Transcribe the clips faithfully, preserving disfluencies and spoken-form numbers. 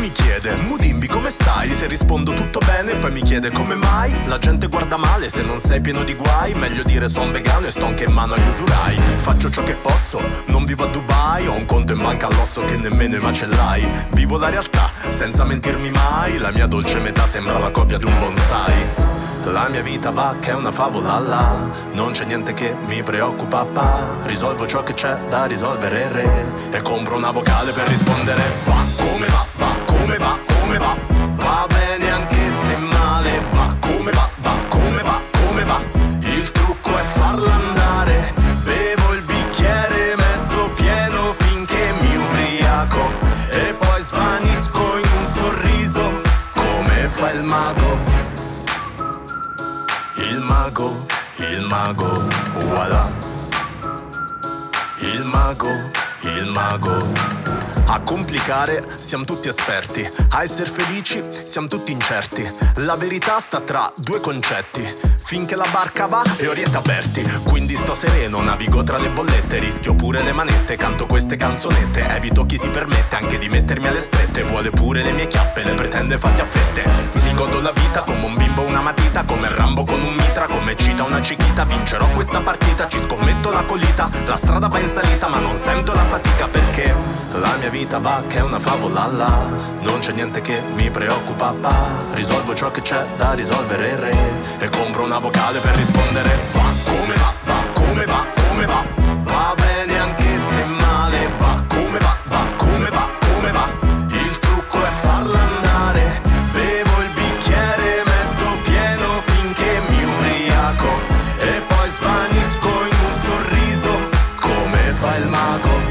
mi chiede: Mudimbi, come stai? Se rispondo tutto bene, poi mi chiede come mai la gente guarda male se non sei pieno di guai. Meglio dire son vegano e sto anche in mano agli usurai. Faccio ciò che posso, non vivo a Dubai. Ho un conto in banca all'osso che nemmeno i macellai. Vivo la realtà senza mentirmi mai. La mia dolce metà sembra la copia di un bonsai. La mia vita va che è una favola là. Non c'è niente che mi preoccupa pa. Risolvo ciò che c'è da risolvere re. E compro una vocale per rispondere. Va come va, va come va, come va. Va bene anche se male. Va come va, va come va, come va. Il trucco è farla andare. Bevo il bicchiere mezzo pieno finché mi ubriaco. E poi svanisco in un sorriso come fa il mago. Il mago, il mago, voilà. Il mago, il mago. A complicare siamo tutti esperti. A essere felici siamo tutti incerti. La verità sta tra due concetti. Finché la barca va e orienta aperti. Quindi sto sereno, navigo tra le bollette. Rischio pure le manette, canto queste canzonette. Evito chi si permette anche di mettermi alle strette. Vuole pure le mie chiappe, le pretende fatte a fette. Mi godo la vita come un bimbo una matita. Come Rambo con un mitra, come Cita una cichita. Vincerò questa partita, ci scommetto la collita. La strada va in salita ma non sento la fatica. Perché la mia vita va che è una favola là. Non c'è niente che mi preoccupa pa. Risolvo ciò che c'è da risolvere re. E compro una vocale per rispondere. Va come va, va come va, come va. Va bene anche se male. Va come va, va come va, come va. Il trucco è farla andare. Bevo il bicchiere mezzo pieno finché mi ubriaco. E poi svanisco in un sorriso come fa il mago.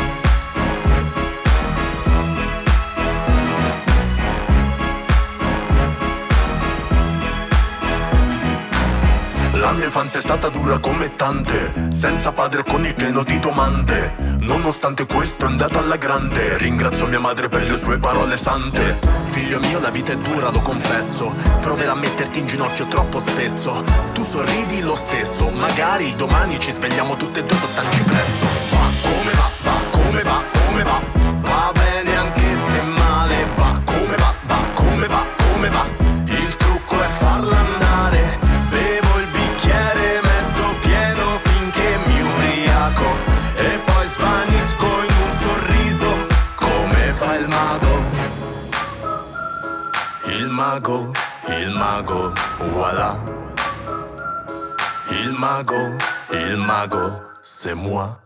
La mia infanzia è stata dura come tante, senza padre con il pieno di domande. Nonostante questo è andata alla grande. Ringrazio mia madre per le sue parole sante. Figlio mio, la vita è dura, lo confesso. Proverò a metterti in ginocchio troppo spesso. Tu sorridi lo stesso. Magari domani ci svegliamo tutte e due sottanci presso. Va come va, va come va, come va. Va bene anche se male. Va come va, va come va, come va. Il trucco è farla andare. Bevo il bicchiere mezzo pieno finché mi ubriaco. E poi svanisco in un sorriso come fa il mago. Il mago, il mago, voilà. Il mago, il mago, c'est moi.